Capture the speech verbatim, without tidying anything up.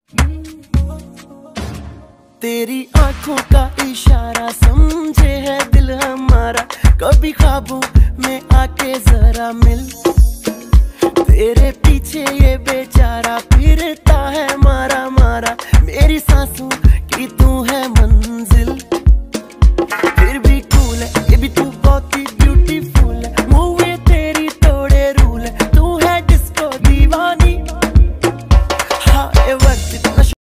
तेरी आंखों का इशारा समझे है दिल हमारा, कभी ख्वाबों में आके जरा मिल। तेरे पीछे ये बेचारा फिरता है मारा